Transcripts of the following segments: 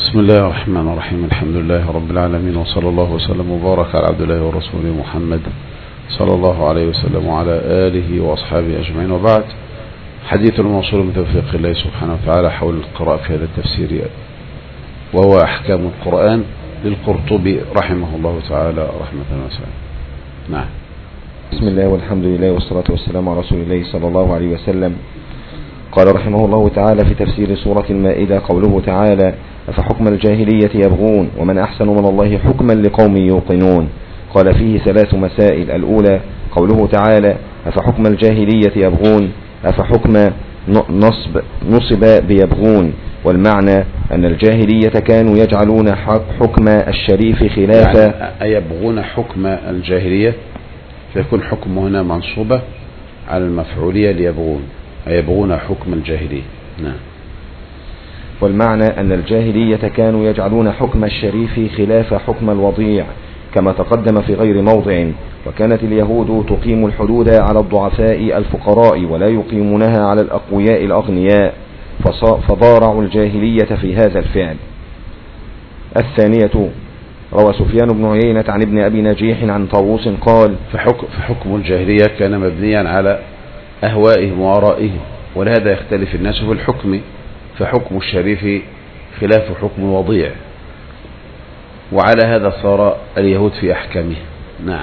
بسم الله الرحمن الرحيم. الحمد لله رب العالمين، وصلى الله وسلم وبارك على عبد الله ورسوله محمد صلى الله عليه وسلم وعلى آله وأصحابه أجمعين، وبعد. حديث الموصول من توفيق الله سبحانه وتعالى حول القراءة في هذا التفسير، وهو أحكام القرآن للقرطبي رحمه الله تعالى رحمة واسعة. نعم. بسم الله والحمد لله والصلاة والسلام على رسول الله صلى الله عليه وسلم. قال رحمه الله تعالى في تفسير سورة المائدة قوله تعالى: أفحكم الجاهلية يبغون ومن أحسن من الله حكما لقوم يوقنون. قال فيه 3 مسائل. الأولى قوله تعالى: أفحكم الجاهلية يبغون، أفحكم نصب بيبغون، والمعنى أن الجاهلية كانوا يجعلون حكم الشريف خلاف، يعني يبغون حكم الجاهلية، فيكون حكم هنا منصوبة على المفعولية ليبغون، يبغون حكم الجاهلية. نعم. والمعنى أن الجاهلية كانوا يجعلون حكم الشريف خلاف حكم الوضيع، كما تقدم في غير موضع. وكانت اليهود تقيم الحدود على الضعفاء الفقراء ولا يقيمونها على الأقوياء الأغنياء، فضارعوا الجاهلية في هذا الفعل. الثانية روى سفيان بن عيينة عن ابن أبي نجيح عن طاووس قال: فحكم الجاهلية كان مبنيا على أهوائهم وآرائهم، ولهذا يختلف الناس في الحكم، فحكم الشريف خلاف حكم الوضيع، وعلى هذا صار اليهود في أحكامه. نعم.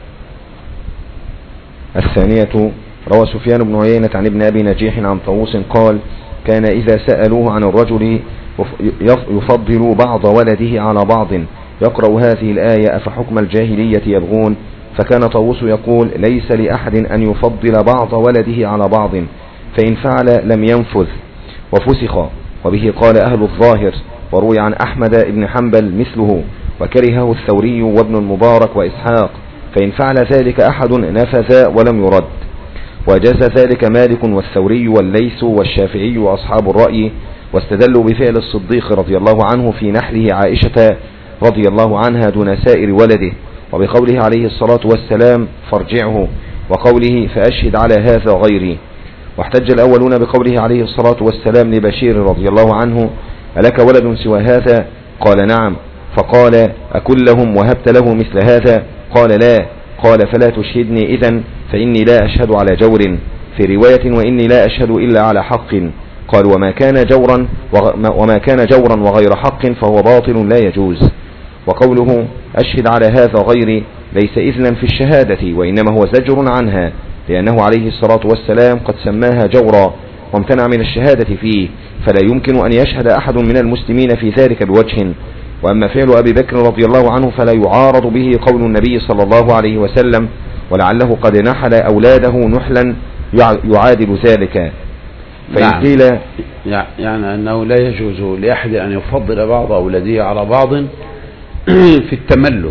الثانية روى سفيان بن عيينة عن ابن أبي نجيح عن طاووس قال: كان إذا سألوه عن الرجل يفضل بعض ولده على بعض يقرأ هذه الآية: أفحكم الجاهلية يبغون، فكان طاووس يقول: ليس لأحد أن يفضل بعض ولده على بعض، فإن فعل لم ينفذ وفسخ. وبه قال أهل الظاهر، وروي عن أحمد بن حنبل مثله، وكرهه الثوري وابن المبارك وإسحاق، فإن فعل ذلك أحد نفذ ولم يرد. وجاز ذلك مالك والثوري والليث والشافعي وأصحاب الرأي، واستدلوا بفعل الصديق رضي الله عنه في نحله عائشة رضي الله عنها دون سائر ولده، وبقوله عليه الصلاة والسلام: فارجعه، وقوله: فأشهد على هذا غيري. واحتج الأولون بقوله عليه الصلاة والسلام لبشير رضي الله عنه: ألك ولد سوى هذا؟ قال: نعم. فقال: أكلهم وهبت له مثل هذا؟ قال: لا. قال: فلا تشهدني إذن، فإني لا أشهد على جور، في رواية: وإني لا أشهد إلا على حق. قال: وما كان جورا وغير حق فهو باطل لا يجوز. وقوله: أشهد على هذا غيري ليس إذنا في الشهادة، وإنما هو زجر عنها، لأنه عليه الصلاة والسلام قد سماها جورا وامتنع من الشهادة فيه، فلا يمكن أن يشهد أحد من المسلمين في ذلك بوجه. وأما فعل أبي بكر رضي الله عنه فلا يعارض به قول النبي صلى الله عليه وسلم: ولعله قد نحل أولاده نحلا يعادل ذلك. فإن قيل يعني أنه لا يجوز لأحد أن يفضل بعض أولاده على بعض في التملك.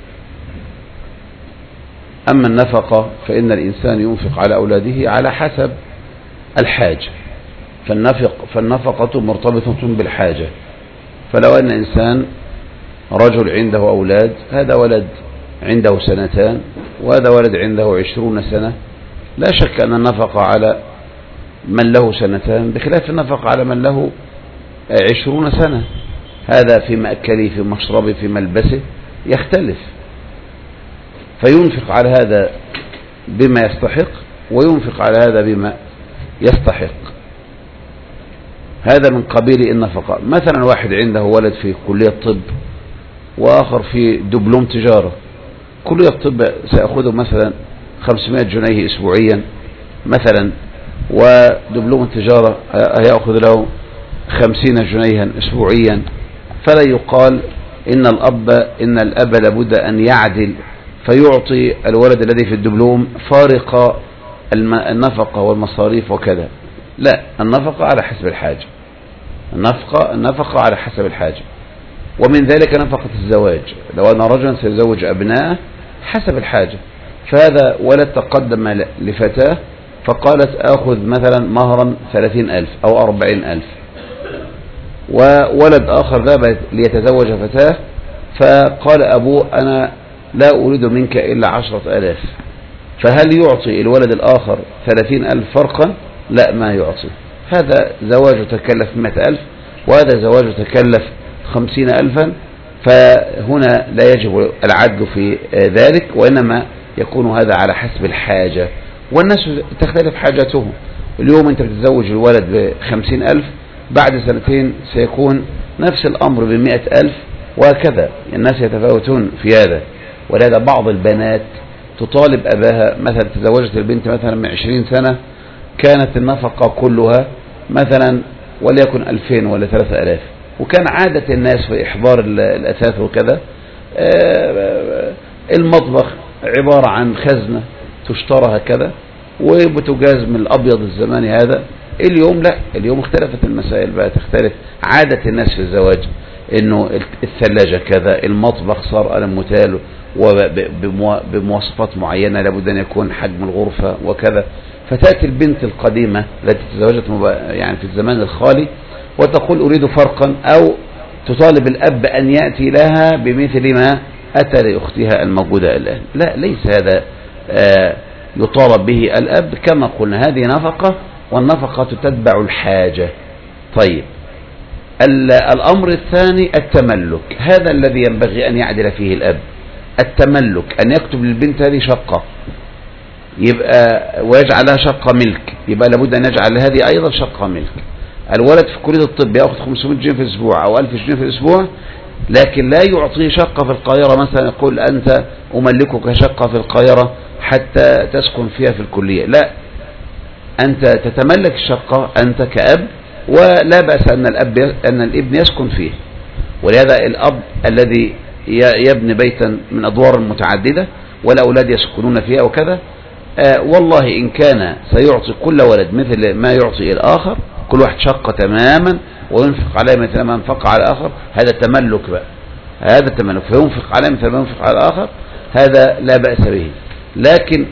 أما النفقة فإن الإنسان ينفق على أولاده على حسب الحاجة، فالنفقة مرتبطة بالحاجة. فلو أن إنسان رجل عنده أولاد، هذا ولد عنده 2 سنين وهذا ولد عنده 20 سنة، لا شك أن النفقة على من له 2 سنين بخلاف النفقة على من له 20 سنة. هذا في مأكله، في مشربه، في ملبسه يختلف، فينفق على هذا بما يستحق وينفق على هذا بما يستحق. هذا من قبيل النفقة. مثلا واحد عنده ولد في كلية طب وآخر في دبلوم تجارة، كلية طب سيأخذه مثلا 500 جنيه أسبوعيا مثلا، ودبلوم التجارة هيأخذ له 50 جنيها أسبوعيا. فلا يقال إن الأب لابد أن يعدل فيعطي الولد الذي في الدبلوم فارق النفقة والمصاريف وكذا. لا، النفقة على حسب الحاجة، النفقة على حسب الحاجة. ومن ذلك نفقة الزواج، لو أن رجلا سيزوج أبناءه حسب الحاجة، فهذا ولد تقدم لفتاة فقالت: آخذ مثلا مهرا 30,000 أو 40,000، وولد آخر ذهب ليتزوج فتاة فقال أبوه: أنا لا أريد منك إلا 10,000. فهل يعطي الولد الآخر 30,000 فرقا؟ لا، ما يعطي. هذا زواج تكلف 100,000 وهذا زواج تكلف 50,000 فهنا لا يجب العدل في ذلك، وإنما يكون هذا على حسب الحاجة، والناس تختلف حاجاتهم. اليوم أنت بتزوج الولد ب50,000، بعد سنتين سيكون نفس الأمر ب100,000، وهكذا الناس يتفاوتون في هذا. ولهذا بعض البنات تطالب أباها، مثلا تزوجت البنت مثلا من 20 سنة كانت النفقة كلها مثلا وليكن 2000 ولا 3000، وكان عادة الناس في إحضار الأثاث وكذا المطبخ عبارة عن خزنة تشترى هكذا، وبتجاز من الأبيض الزماني هذا. اليوم لا، اليوم اختلفت المسائل بقى، تختلف عادة الناس في الزواج، انه الثلاجة كذا، المطبخ صار قلم متال وبمواصفات معينة لابد ان يكون حجم الغرفة وكذا. فتأتي البنت القديمة التي تزوجت يعني في الزمان الخالي وتقول أريد فرقا، أو تطالب الأب أن يأتي لها بمثل ما أتى لأختها الموجودة الآن. لا، ليس هذا يطالب به الأب. كما قلنا هذه نفقة، والنفقة تتبع الحاجة. طيب، الأمر الثاني التملك، هذا الذي ينبغي أن يعدل فيه الأب. التملك أن يكتب للبنت هذه شقة يبقى ويجعلها شقة ملك، يبقى لابد أن يجعل هذه أيضا شقة ملك. الولد في كلية الطب يأخذ 500 جنيه في الأسبوع أو 1000 جنيه في الأسبوع، لكن لا يعطيه شقة في القاهرة مثلا، يقول أنت أملكك شقة في القاهرة حتى تسكن فيها في الكلية. لا، أنت تتملك الشقة أنت كأب، ولا بأس أن الابن يسكن فيه. ولهذا الأب الذي يبني بيتا من أدوار متعددة والأولاد يسكنون فيها وكذا، والله إن كان سيعطي كل ولد مثل ما يعطي الآخر، كل واحد شقة تماما وينفق عليه مثل ما انفق على الآخر، هذا تملك بقى، هذا التملك، فينفق عليه مثل ما ينفق على الآخر، هذا لا بأس به. لكن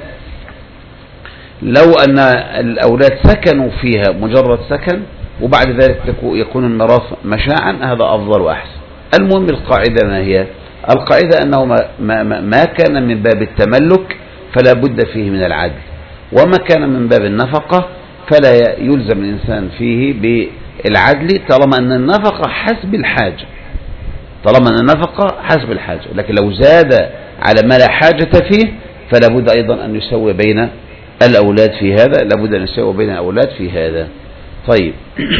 لو أن الأولاد سكنوا فيها مجرد سكن وبعد ذلك يكون الميراث مشاعا، هذا أفضل وأحسن. المهم القاعدة ما هي؟ القاعدة أنه ما كان من باب التملك فلا بد فيه من العدل، وما كان من باب النفقة فلا يلزم الإنسان فيه بالعدل، طالما أن النفقة حسب الحاجة، طالما أن النفقة حسب الحاجة. لكن لو زاد على ما لا حاجة فيه فلا بد أيضا أن يسوي بين الأولاد في هذا، لابد أن يسوي بين الأولاد في هذا. طيب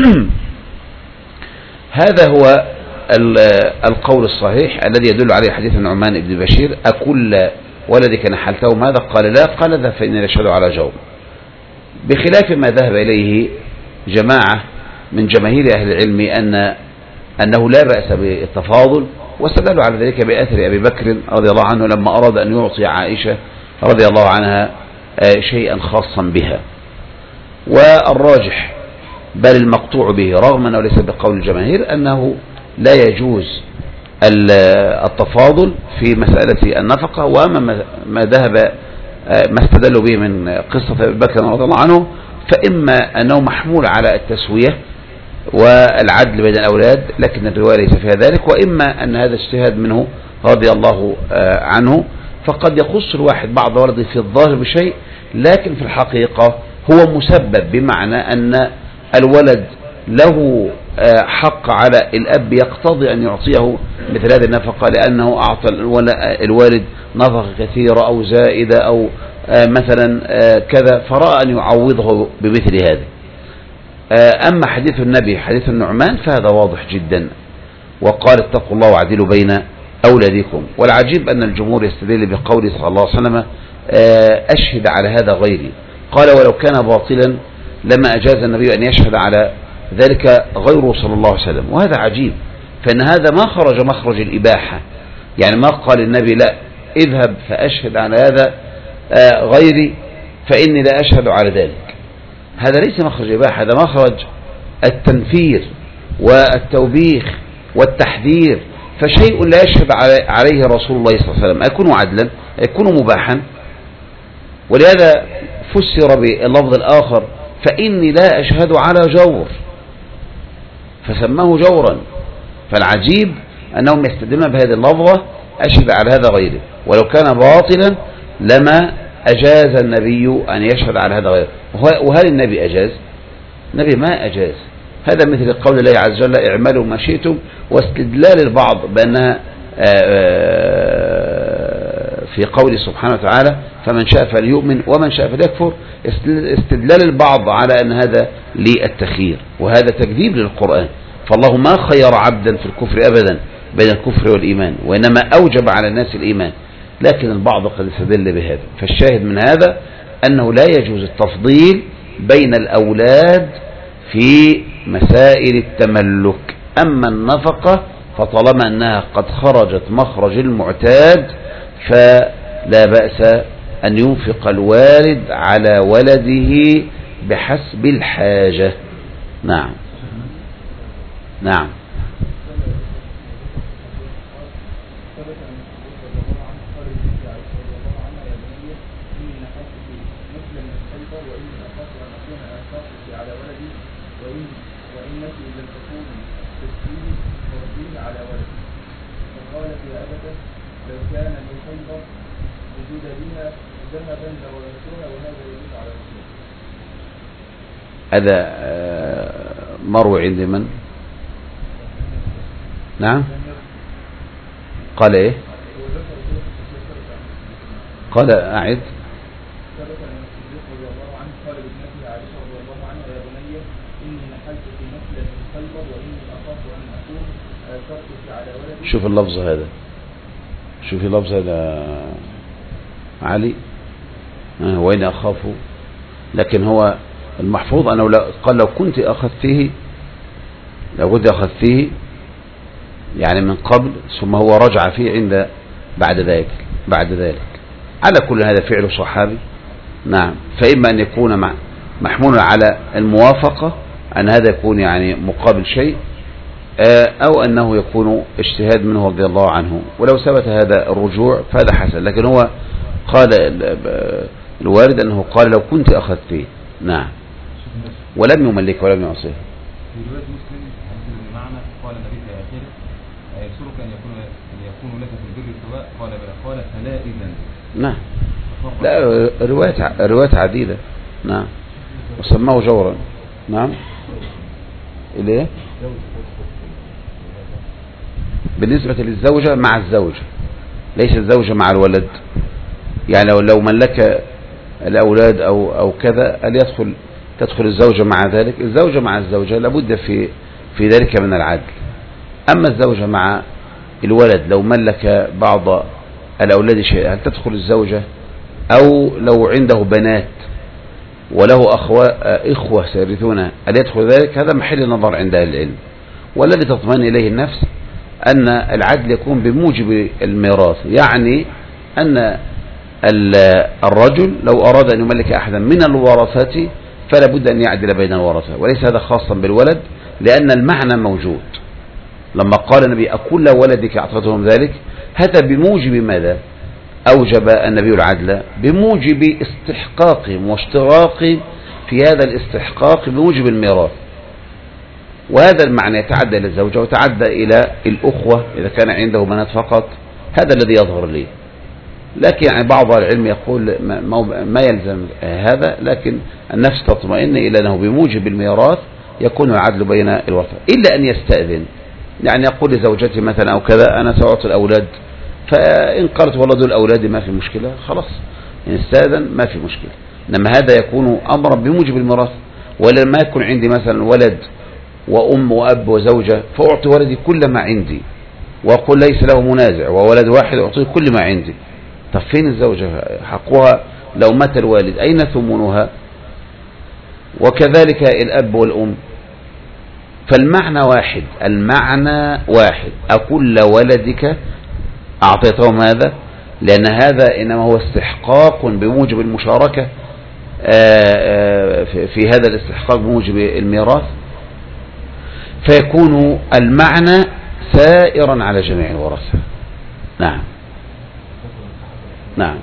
هذا هو القول الصحيح الذي يدل عليه حديث النعمان بن بشير: أكل ولدك نحلته ماذا؟ قال لا. قال ذا فإني أشهد على جور، بخلاف ما ذهب إليه جماعة من جماهير أهل العلم أنه لا بأس بالتفاضل، واستدلوا على ذلك بأثر أبي بكر رضي الله عنه لما أراد أن يعطي عائشة رضي الله عنها شيئا خاصا بها. والراجح بل المقطوع به رغم أنه ليس بقول الجماهير أنه لا يجوز التفاضل في مسألة النفقة. وأما ما ذهب ما استدلوا به من قصة أبي بكر رضي الله عنه فإما أنه محمول على التسوية والعدل بين الأولاد، لكن الرواية ليس فيها ذلك، وإما أن هذا اجتهاد منه رضي الله عنه، فقد يخص الواحد بعض ولده في الظاهر بشيء، لكن في الحقيقة هو مسبب، بمعنى أن الولد له حق على الأب يقتضي أن يعطيه مثل هذه النفقة، لأنه أعطى الوالد نفقة كثيرة أو زائدة أو مثلا كذا، فرأى أن يعوضه بمثل هذا. أما حديث النبي حديث النعمان فهذا واضح جدا، وقال اتقوا الله وعدلوا بين أولادكم. والعجيب أن الجمهور يستدل بقوله صلى الله عليه وسلم أشهد على هذا غيري. قال ولو كان باطلا لما أجاز النبي أن يشهد على ذلك غيره صلى الله عليه وسلم. وهذا عجيب، فإن هذا ما خرج مخرج الإباحة، يعني ما قال النبي لا اذهب فأشهد على هذا غيري فإني لا أشهد على ذلك. هذا ليس مخرج الإباحة، هذا مخرج التنفير والتوبيخ والتحذير. فشيء لا يشهد عليه رسول الله صلى الله عليه وسلم أيكون عدلا، أيكون مباحا. ولهذا فسر باللفظ الآخر فإني لا أشهد على جور، فسماه جورا. فالعجيب أنهم يستدلون بهذه اللفظة أشهد على هذا غيره، ولو كان باطلا لما أجاز النبي أن يشهد على هذا غيره. وهل النبي أجاز؟ النبي ما أجاز، هذا مثل قول الله عز وجل اعملوا ما شئتم، واستدلال البعض بأنها في قوله سبحانه وتعالى فمن شاء فليؤمن ومن شاء فليكفر، استدلال البعض على أن هذا للتخيير، وهذا تكذيب للقرآن. فالله ما خير عبدا في الكفر أبدا بين الكفر والإيمان، وإنما أوجب على الناس الإيمان، لكن البعض قد استدل بهذا. فالشاهد من هذا أنه لا يجوز التفضيل بين الأولاد في مسائل التملك. أما النفقة فطالما أنها قد خرجت مخرج المعتاد فلا بأس أن ينفق الوالد على ولده بحسب الحاجة. نعم نعم. هذا مروي عند من؟ نعم. قال ايه؟ قال اعد. شوف اللفظ هذا، شوف اللفظ هذا علي، وين أخاف. لكن هو المحفوظ أنه قال لو كنت أخذته يعني من قبل، ثم هو رجع فيه عند بعد ذلك. على كل هذا فعل صحابي. نعم. فإما أن يكون محمول على الموافقة، أن هذا يكون يعني مقابل شيء، أو أنه يكون اجتهاد منه رضي الله عنه. ولو ثبت هذا الرجوع فهذا حسن، لكن هو قال الوارد أنه قال لو كنت أخذته. نعم. ولم يملك ولم يعصيه. في رواية مسلم المعنى قال النبي في آخره أيسرك أن يكون لك في البر سواء؟ قال بلى. قال فلا إذن. نعم. لا، روايات عديدة. نعم. وسماه جورا. نعم. إليه بالنسبة للزوجة مع الزوجة، ليس الزوجة مع الولد. يعني لو ملك الأولاد أو كذا، هل تدخل الزوجة مع ذلك؟ الزوجة مع الزوجة لابد في ذلك من العدل. أما الزوجة مع الولد لو ملك بعض الأولاد شيء، هل تدخل الزوجة؟ أو لو عنده بنات وله إخوة سيرثون، هل يدخل ذلك؟ هذا محل نظر عند أهل العلم. والذي تطمئن إليه النفس أن العدل يكون بموجب الميراث، يعني أن الرجل لو أراد أن يملك أحدا من الورثة فلا بد أن يعدل بين الورثة، وليس هذا خاصا بالولد، لأن المعنى موجود. لما قال النبي أكل ولدك أعطيتهم ذلك، هذا بموجب ماذا؟ أوجب النبي العدل بموجب استحقاقهم واشتراك في هذا الاستحقاق بموجب الميراث. وهذا المعنى يتعدى إلى الزوجة وتعدى إلى الأخوة إذا كان عنده بنات فقط. هذا الذي يظهر لي. لكن يعني بعض العلم يقول ما يلزم هذا، لكن النفس تطمئن إلى أنه بموجب الميراث يكون العدل بين الورثة، إلا أن يستأذن. يعني يقول لزوجتي مثلا أو كذا أنا سأعطي الأولاد، فإن قالت والله دول أولادي ما في مشكلة، خلاص إن استأذن ما في مشكلة. إنما هذا يكون أمرا بموجب الميراث. ولما يكون عندي مثلا ولد وأم وأب وزوجة، فأعطي ولدي كل ما عندي وأقول ليس له منازع، وولد واحد أعطيه كل ما عندي. طب فين الزوجة؟ حقها لو مات الوالد أين ثمنها؟ وكذلك الأب والأم. فالمعنى واحد، المعنى واحد. أكل ولدك أعطيتهم هذا، لأن هذا إنما هو استحقاق بموجب المشاركة في هذا الاستحقاق بموجب الميراث، فيكون المعنى سائرا على جميع الورثة. نعم نعم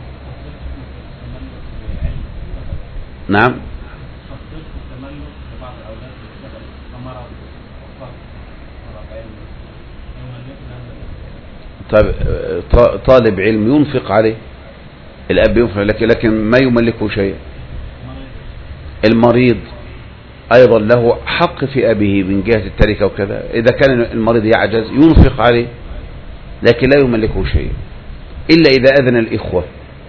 نعم. طالب علم ينفق عليه، الأب ينفق لكن ما يملكه شيء. المريض أيضا له حق في أبيه من جهة التركة وكذا. إذا كان المريض يعجز ينفق عليه، لكن لا يملكه شيء إلا إذا أذن الإخوة.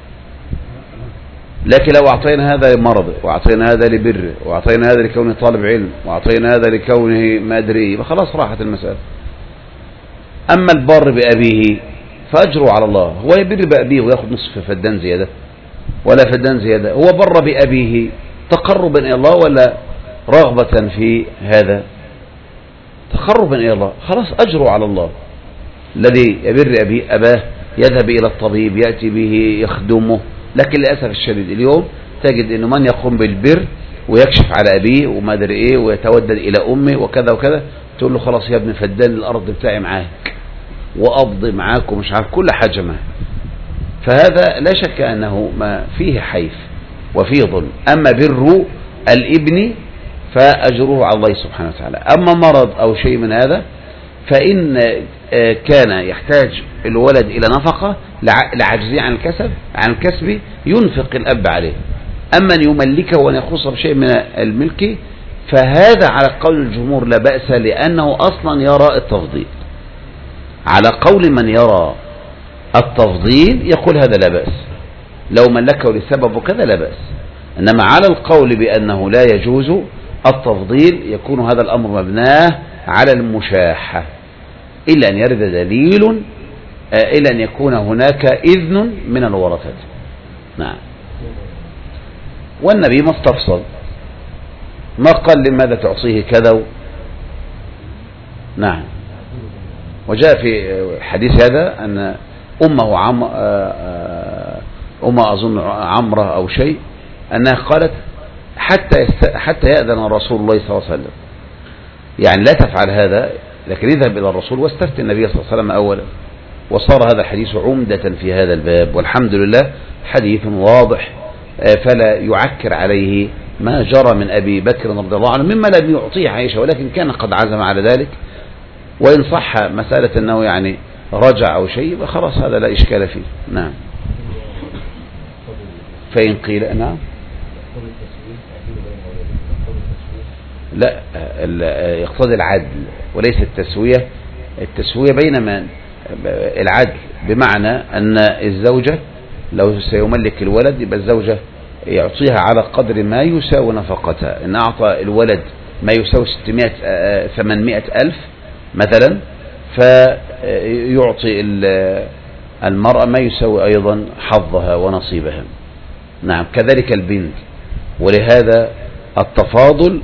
لكن لو أعطينا هذا لمرضه، وأعطينا هذا لبره، وأعطينا هذا لكونه طالب علم، وأعطينا هذا لكونه ما أدري، فخلاص راحت المسألة. أما البر بأبيه فأجره على الله، هو يبر بأبيه ويأخذ نصف فدان زيادة ولا فدان زيادة، هو بر بأبيه تقربا إلى الله ولا رغبة في هذا؟ تقربا إلى الله، خلاص أجره على الله. الذي يبر أباه يذهب إلى الطبيب يأتي به يخدمه، لكن للأسف الشديد اليوم تجد أنه من يقوم بالبر ويكشف على أبيه وما أدري إيه ويتودد إلى أمه وكذا وكذا، تقول له خلاص يا ابن فدان الأرض بتاعي معاك وأفضي معاك ومش عارف كل حاجة معه. فهذا لا شك أنه ما فيه حيف وفيه ظلم. أما بر الابن فأجره على الله سبحانه وتعالى. أما مرض أو شيء من هذا فإن كان يحتاج الولد إلى نفقة لعجزه عن الكسب ينفق الأب عليه. أما أن يملكه وأن يخص بشيء من الملك فهذا على قول الجمهور لا بأس، لأنه أصلا يرى التفضيل. على قول من يرى التفضيل يقول هذا لا بأس، لو ملكه لسبب وكذا لا بأس. إنما على القول بأنه لا يجوز التفضيل يكون هذا الأمر مبناه على المشاحة، إلا أن يرد دليل، إلا أن يكون هناك إذن من الورثة. نعم. والنبي ما استفصل، ما قال لماذا تعصيه كذا. نعم. وجاء في حديث هذا أن أمه أظن عمرة أو شيء، أنها قالت حتى يأذن رسول الله صلى الله عليه وسلم، يعني لا تفعل هذا، لكن اذهب إلى الرسول واستفتي النبي صلى الله عليه وسلم أولا. وصار هذا الحديث عمدة في هذا الباب، والحمد لله حديث واضح فلا يعكر عليه ما جرى من أبي بكر رضي الله عنه مما لم يعطيه عائشة، ولكن كان قد عزم على ذلك. وإن صح مسألة أنه يعني رجع أو شيء خلاص هذا لا إشكال فيه. نعم. فإن قيل نعم لا يقتضي العدل وليس التسوية. التسوية بين من العدل بمعنى أن الزوجة لو سيملك الولد يبقى الزوجة يعطيها على قدر ما يساوي نفقتها. إن أعطى الولد ما يساوي 800 ألف مثلا فيعطي المرأة ما يساوي أيضا حظها ونصيبها. نعم. كذلك البنت. ولهذا التفاضل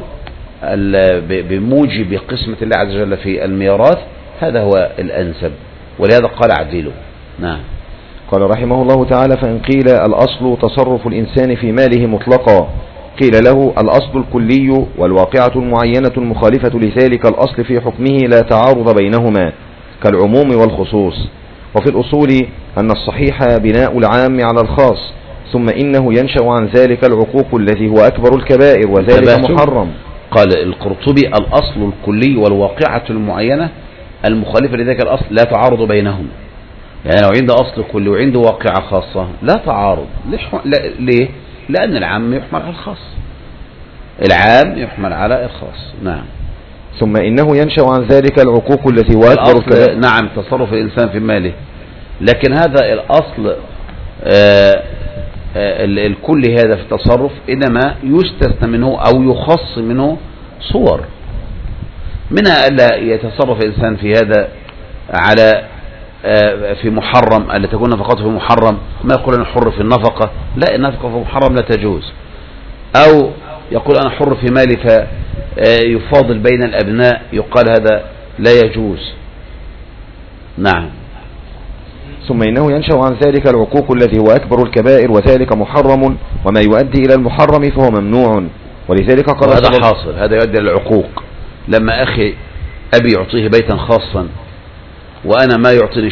بموجب قسمة الله عز وجل في الميراث هذا هو الأنسب، ولهذا قال عدله. نعم. قال رحمه الله تعالى: فإن قيل الأصل تصرف الإنسان في ماله مطلقا، قيل له الأصل الكلي والواقعة المعينة المخالفة لذلك الأصل في حكمه لا تعارض بينهما كالعموم والخصوص. وفي الأصول أن الصحيح بناء العام على الخاص، ثم إنه ينشأ عن ذلك العقوق الذي هو أكبر الكبائر وذلك محرم. قال القرطبي: الأصل الكلي والواقعة المعينة المخالفة لذلك الأصل لا تعارض بينهم. يعني لو عنده أصل كلي وعنده واقعة خاصة لا تعارض. ليه؟ لأن العام يحمل على الخاص، العام يحمل على الخاص. نعم. ثم إنه ينشأ عن ذلك العقوق التي هو أكبر الكبائر. نعم. تصرف الإنسان في ماله، لكن هذا الأصل الكل هذا في التصرف إنما يستثنى منه أو يخص منه صور، منها ألا يتصرف الإنسان في هذا على في محرم، ألا تكون نفقته في محرم، ما يقول أنا حر في النفقة، لا، النفقة في محرم لا تجوز. أو يقول أنا حر في مالي فيفاضل بين الأبناء، يقال هذا لا يجوز. نعم. ثم إنه ينشأ عن ذلك العقوق الذي هو أكبر الكبائر وذلك محرم، وما يؤدي إلى المحرم فهو ممنوع. ولذلك قال هذا حاصل، هذا يؤدي إلى العقوق. لما أخي أبي يعطيه بيتا خاصا وأنا ما يعطيني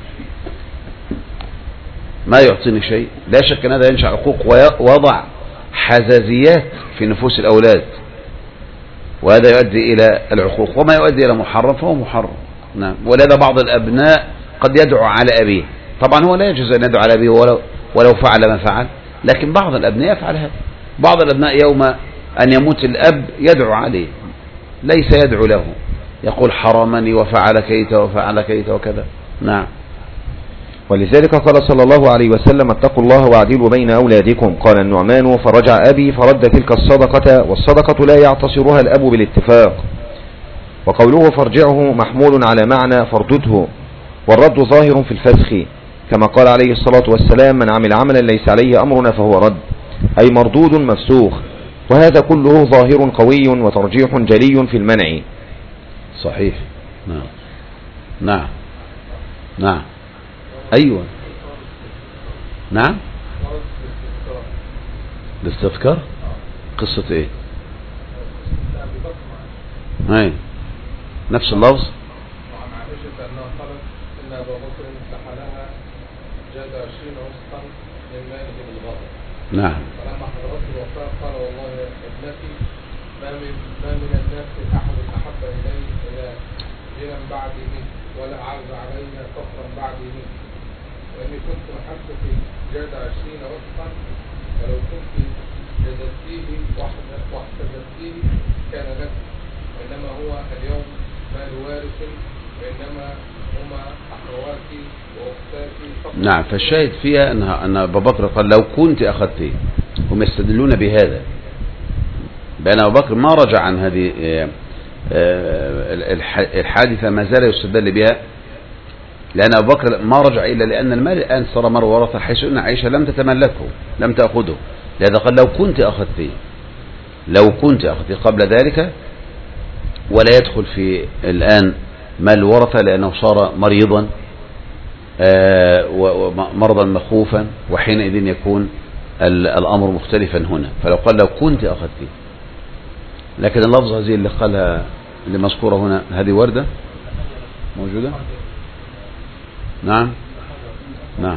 شيء، لا شك أن هذا ينشأ عقوق ووضع حزازيات في نفوس الأولاد، وهذا يؤدي إلى العقوق. وما يؤدي إلى محرم فهو محرم. نعم. ولهذا بعض الأبناء قد يدعو على أبيه، طبعا هو لا يجوز أن يدعو على أبيه ولو فعل ما فعل، لكن بعض الأبناء يفعل هذا. بعض الأبناء يوم أن يموت الأب يدعو عليه، ليس يدعو له يقول حرمني وفعل كيت وفعل كيت وكذا. نعم. ولذلك قال صلى الله عليه وسلم اتقوا الله واعدلوا بين أولادكم. قال النعمان فرجع أبي فرد تلك الصدقة، والصدقة لا يعتصرها الأب بالاتفاق. وقوله فرجعه محمول على معنى فردده، والرد ظاهر في الفسخ، كما قال عليه الصلاة والسلام من عمل عملا ليس عليه أمرنا فهو رد، أي مردود مفسوخ. وهذا كله ظاهر قوي وترجيح جلي في المنع. صحيح. نعم نعم نعم. أيوة. نعم. الاستذكار قصة ايه؟ ايه نفس اللفظ. وعن عائشة أنها قالت إن أبا بكر سحلها جاد 20 وسطا من ماله بالغضب. نعم. فلما حضرت الوفاة قال والله يا ابنتي ما من الناس أحد أحب إلى غنى بعدي منك ولا أعز علينا فقرا بعدي منك، وإني كنت أحبك جاد 20 وسطا، ولو كنت جددتيه واحتجبتيه كان لك، وإنما هو اليوم مال وارث، وإنما هما أخواتي وأختاتي فقط. نعم. فالشاهد فيها أن أبا بكر قال لو كنت أخذتيه. هم يستدلون بهذا بأن أبا بكر ما رجع عن هذه الحادثة، ما زال يستدل بها، لأن أبو بكر ما رجع إلا لأن المال الآن صار مر ورثة، حيث أن عائشة لم تتملكه لم تأخذه، لهذا قال لو كنت أخذتيه، لو كنت أخذتيه قبل ذلك، ولا يدخل في الآن مال الورثة لأنه صار مريضا ومرضا مخوفا، وحينئذ يكون الأمر مختلفا هنا. فلو قال لو كنت أخذتيه، لكن اللفظة هذه اللي قالها اللي مذكورة هنا هذه وردة موجودة. نعم نعم.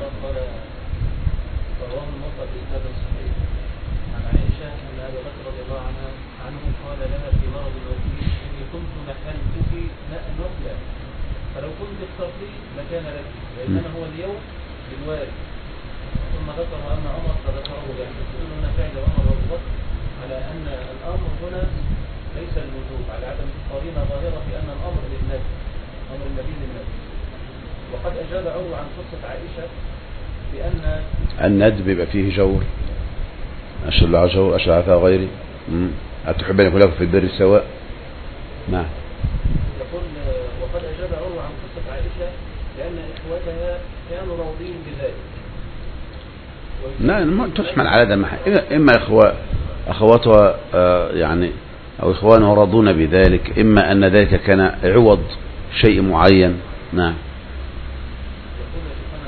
فلو كنت اخترتي لكان لك، لأنما هو اليوم بالوارث. ثم ذكر أن عمر فذكره يعني يقول أن فعل عمر وأبو بكر على أن الأمر هنا ليس الوجوب، على عدم قرينة ظاهرة في أن الأمر للنبي، أمر النبي للنبي. وقد أجاب عمر عن قصة عائشة بأن الندب بيبقى فيه جور، أشرع جور أشرع غيري، أتحب أن يكون لكم في البر سواء. نعم. وقد أجاب عروة عن قصة عائشة لأن إخوتها كانوا راضين بذلك. نعم تحمل على هذا المحل، إما أخواتها يعني أو إخوانها راضون بذلك، إما أن ذلك كان عوض شيء معين. نعم. يقول شيخنا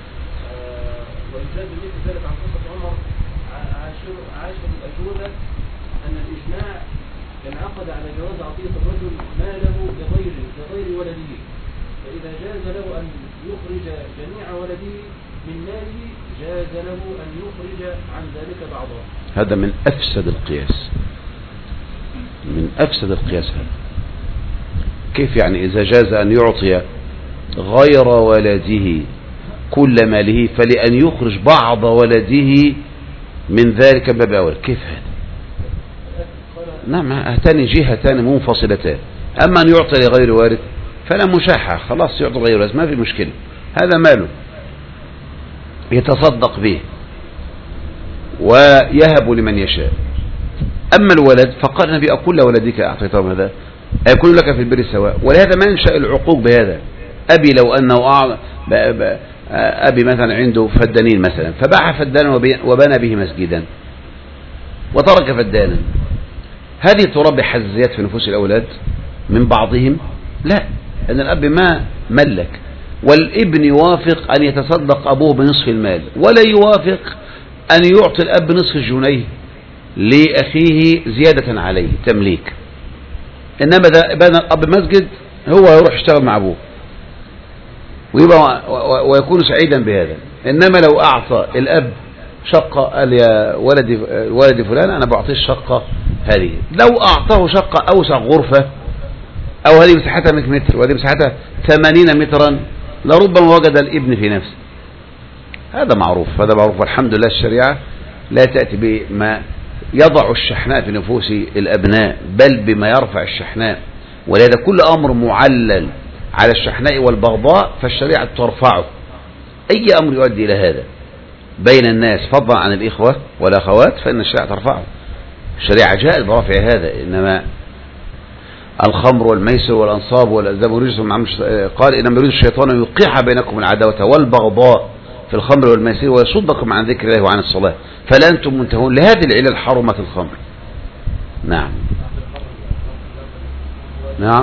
ويجاد مثل ذلك عن قصة عمر عاشر الأجوبة أن الإجماع انعقد على جواز عطية الرجل ماله لغير ولده، فإذا جاز له أن يخرج جميع ولده من ماله جاز له أن يخرج عن ذلك بعضه. هذا من أفسد القياس، من أفسد القياس هذا. كيف يعني إذا جاز أن يعطي غير ولده كل ماله فلأن يخرج بعض ولده من ذلك باب أول؟ كيف هذا؟ نعم هاتان جهتان منفصلتان. أما أن يعطي لغير وارث فلا مشاحة، خلاص يعطي غير وارث ما في مشكلة، هذا ماله يتصدق به ويهب لمن يشاء. أما الولد فقال النبي أكل ولدك أعطيتهم هذا أيكون لك في البر سواء. ولهذا ما ينشأ العقوق بهذا. أبي لو أنه أبي مثلا عنده فدانين مثلا، فباع فدانا وبنى به مسجدا وترك فدانا، هذه تربي حزيات في نفوس الأولاد من بعضهم؟ لا، أن الأب ما ملك، والابن يوافق أن يتصدق أبوه بنصف المال، ولا يوافق أن يعطي الأب نصف الجنيه لأخيه زيادة عليه تمليك. إنما ده بنى الأب مسجد هو يروح يشتغل مع أبوه ويكون سعيدا بهذا. إنما لو أعطى الأب شقة قال يا ولدي فلان أنا بعطيه الشقة هذه، لو أعطاه شقة أوسع غرفة أو هذه مساحتها 100 متر وهذه مساحتها 80 مترا لربما وجد الابن في نفسه. هذا معروف، هذا معروف، والحمد لله الشريعة لا تأتي بما يضع الشحناء في نفوس الأبناء، بل بما يرفع الشحناء، ولهذا كل أمر معلل على الشحناء والبغضاء فالشريعة ترفعه. أي أمر يؤدي إلى هذا بين الناس فضلا عن الإخوة والأخوات فإن الشريعة ترفعه. الشريعة جاءت برفع هذا، إنما الخمر والميسر والأنصاب والأزلام رجس من عمل قال إنما يريد الشيطان أن يوقع بينكم العداوة والبغضاء في الخمر والميسر ويصدكم عن ذكر الله وعن الصلاة فلا أنتم منتهون. لهذه العلل حرمت الخمر. نعم نعم.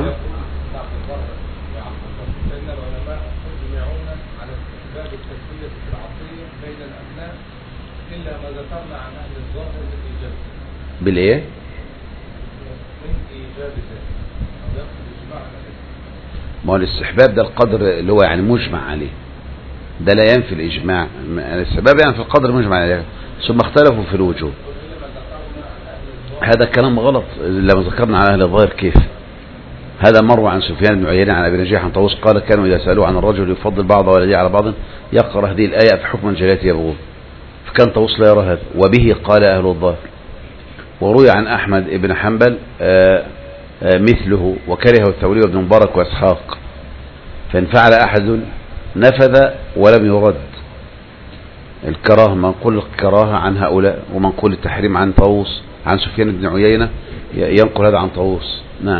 لأن العلماء يجمعون على استحباب التسوية في العطية بين الأبناء إلا ما ذكرنا عن أهل الظاهر من إيجاب بالإيه؟ من إيجاب ذلك أو يقصد إجماع ذلك. ما هو الاستحباب ده القدر اللي هو يعني مجمع عليه، ده لا ينفي الإجماع. الاستحباب يعني في القدر مجمع عليه، ثم اختلفوا في الوجوب. هذا كلام غلط. لما ذكرنا على أهل الظاهر كيف؟ هذا مروى عن سفيان بن عيينة عن أبي نجيح عن طاووس قال كانوا إذا سألوا عن الرجل يفضل بعض ولده على بعض يقرأ هذه الآية في حكم الجلات يبغون، فكان طاووس لا يرى هذا، وبه قال أهل الظاهر. وروي عن أحمد بن حنبل مثله وكرهه الثوري وابن مبارك وإسحاق، فإن فعل أحد نفذ ولم يرد. الكراهة منقول الكراهة عن هؤلاء، ومنقول التحريم عن طاووس عن سفيان بن عيينة ينقل هذا عن طاووس. نعم.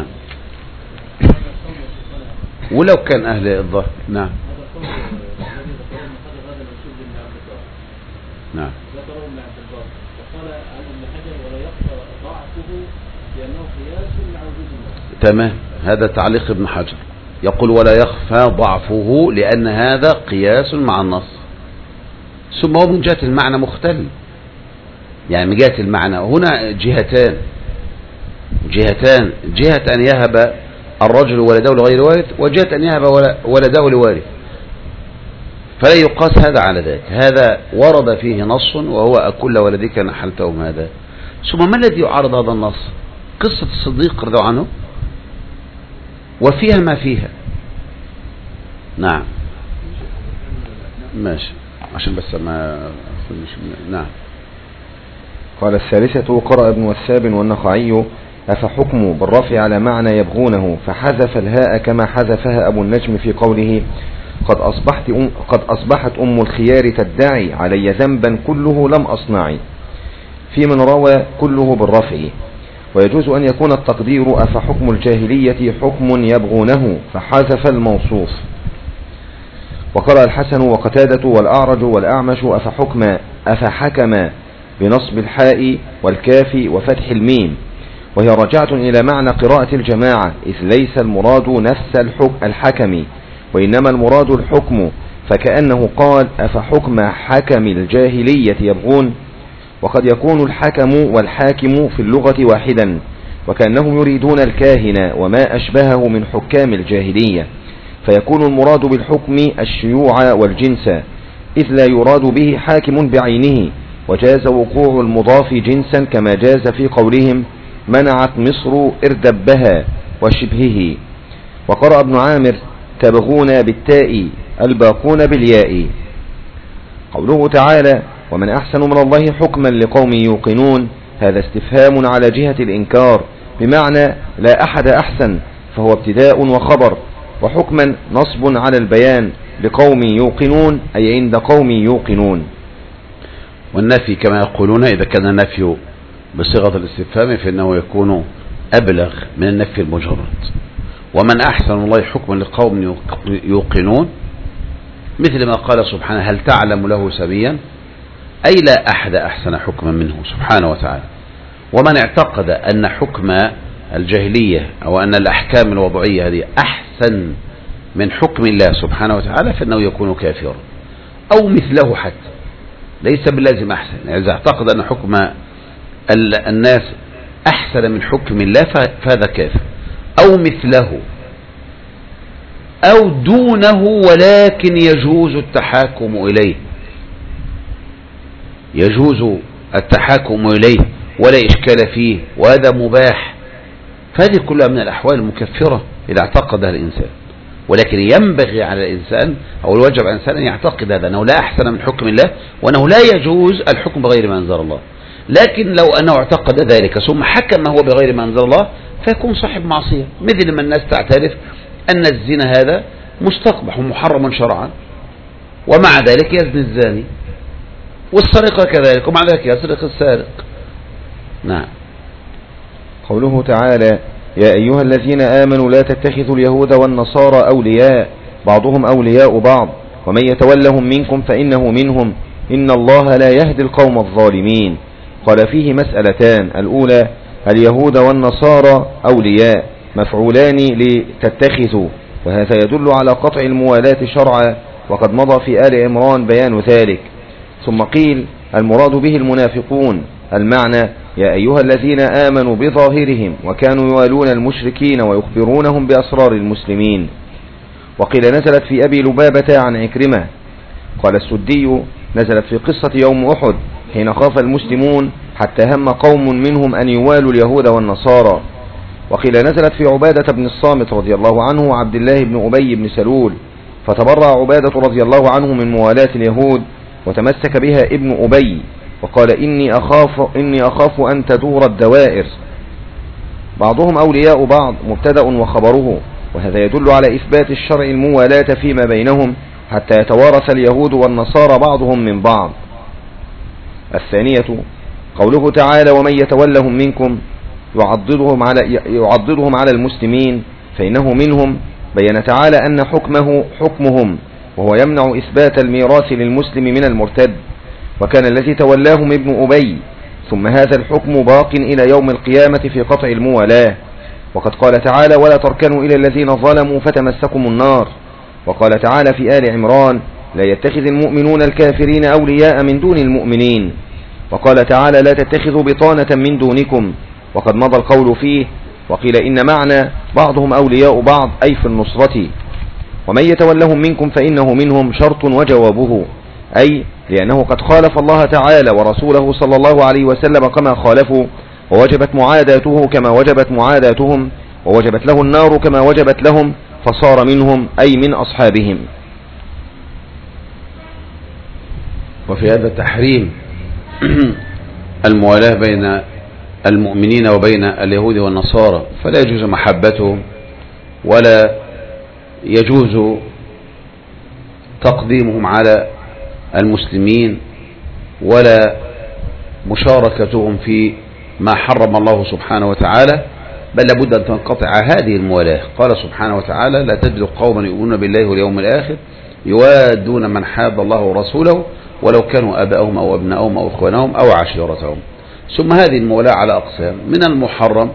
ولو كان أهل الظاهر. نعم نعم. تمام. هذا تعليق ابن حجر يقول ولا يخفى ضعفه لأن هذا قياس مع النص. ثم هو من جهة المعنى مختل، يعني من جهة المعنى هنا جهتان، جهة أن يهب الرجل ولده لغير وارث، وجهة أن يهب ولده لوارث، فلا يقاس هذا على ذاك. هذا ورد فيه نص وهو أكل ولدك نحلتهم هذا. ثم ما الذي يعارض هذا النص؟ قصة الصديق رضي الله عنه وفيها ما فيها. نعم ماشي عشان بس ما نعم. قال الثالثة قرأ ابن وثاب والنخعي أفحكم بالرفع على معنى يبغونه فحذف الهاء كما حذفها أبو النجم في قوله قد أصبحت أم الخيار تدعي علي ذنبا كله لم أصنعي، في من روى كله بالرفع. ويجوز أن يكون التقدير أفحكم الجاهلية حكم يبغونه فحذف الموصوف. وقرأ الحسن وقتادة والأعرج والأعمش أفحكم بنصب الحاء والكاف وفتح الميم، وهي راجعة إلى معنى قراءة الجماعة، إذ ليس المراد نفس الحكم وإنما المراد الحكم، فكأنه قال أفحكم حكم الجاهلية يبغون. وقد يكون الحكم والحاكم في اللغة واحدا، وكأنهم يريدون الكاهن وما أشبهه من حكام الجاهلية، فيكون المراد بالحكم الشيوع والجنس، إذ لا يراد به حاكم بعينه، وجاز وقوع المضاف جنسا كما جاز في قولهم منعت مصر اردبها وشبهه. وقرأ ابن عامر تبغون بالتاء الباقون بالياء. قوله تعالى ومن أحسن من الله حكما لقوم يوقنون، هذا استفهام على جهة الإنكار بمعنى لا أحد أحسن، فهو ابتداء وخبر، وحكما نصب على البيان لقوم يوقنون أي عند قوم يوقنون. والنفي كما يقولون إذا كان النفي بصيغة الاستفهام فإنه يكون أبلغ من النفي المجرد. ومن أحسن الله حكما لقوم يوقنون مثل ما قال سبحانه هل تعلم له سبيا، أي لا أحد أحسن حكما منه سبحانه وتعالى. ومن اعتقد أن حكم الجاهلية أو أن الأحكام الوضعية هذه أحسن من حكم الله سبحانه وتعالى فإنه يكون كافرا أو مثله، حتى ليس باللازم أحسن. يعني إذا اعتقد أن حكم الناس أحسن من حكم الله فهذا كافر، أو مثله أو دونه ولكن يجوز التحاكم إليه، يجوز التحاكم إليه ولا إشكال فيه وهذا مباح. فهذه كلها من الأحوال المكفرة إذا اعتقدها الإنسان. ولكن ينبغي على الإنسان أو الواجب على الإنسان أن يعتقد هذا أنه لا أحسن من حكم الله، وأنه لا يجوز الحكم بغير ما أنزل الله. لكن لو أنه اعتقد ذلك ثم حكم هو بغير ما أنزل الله فيكون صاحب معصية، مثل ما الناس تعترف أن الزنا هذا مستقبح ومحرم شرعا ومع ذلك يزني الزاني، والسرقة كذلك ومع ذلك يسرق السارق. نعم. قوله تعالى: يا أيها الذين آمنوا لا تتخذوا اليهود والنصارى أولياء بعضهم أولياء بعض ومن يتولهم منكم فإنه منهم إن الله لا يهدي القوم الظالمين. قال فيه مسألتان: الأولى اليهود والنصارى أولياء مفعولان لتتخذوا، وهذا يدل على قطع الموالاة شرعا، وقد مضى في آل عمران بيان ذلك. ثم قيل المراد به المنافقون، المعنى يا أيها الذين آمنوا بظاهرهم وكانوا يوالون المشركين ويخبرونهم بأسرار المسلمين. وقيل نزلت في أبي لبابة عن عكرمة. قال السدي نزلت في قصة يوم أحد حين خاف المسلمون حتى هم قوم منهم أن يوالوا اليهود والنصارى. وقيل نزلت في عبادة بن الصامت رضي الله عنه وعبد الله بن أبي بن سلول، فتبرأ عبادة رضي الله عنه من موالاة اليهود وتمسك بها ابن أبي، وقال إني أخاف أن تدور الدوائر. بعضهم أولياء بعض مبتدأ وخبره، وهذا يدل على إثبات الشرع الموالاة فيما بينهم حتى يتوارث اليهود والنصارى بعضهم من بعض. الثانية قوله تعالى ومن يتولهم منكم يعضدهم على المسلمين فإنه منهم، بين تعالى أن حكمهم، وهو يمنع إثبات الميراث للمسلم من المرتد، وكان الذي تولاهم ابن أبي، ثم هذا الحكم باق إلى يوم القيامة في قطع الموالاة. وقد قال تعالى ولا تركنوا إلى الذين ظلموا فتمسكم النار. وقال تعالى في آل عمران لا يتخذ المؤمنون الكافرين أولياء من دون المؤمنين. وقال تعالى لا تتخذوا بطانة من دونكم، وقد مضى القول فيه. وقيل إن معنى بعضهم أولياء بعض أي في النصرة. ومن يتولهم منكم فإنه منهم شرط وجوابه، أي لأنه قد خالف الله تعالى ورسوله صلى الله عليه وسلم كما خالفوا، ووجبت معاداته كما وجبت معاداتهم، ووجبت له النار كما وجبت لهم، فصار منهم أي من أصحابهم. وفي هذا تحريم الموالاة بين المؤمنين وبين اليهود والنصارى، فلا يجوز محبتهم ولا يجوز تقديمهم على المسلمين ولا مشاركتهم في ما حرم الله سبحانه وتعالى، بل لابد أن تنقطع هذه الموالاة. قال سبحانه وتعالى لا تجد قوما يؤمنون بالله واليوم الآخر يوادون من حاد الله ورسوله ولو كانوا آباءهم أو أبناءهم أو إخوانهم أو عشيرتهم. ثم هذه الموالاة على أقسام: من المحرم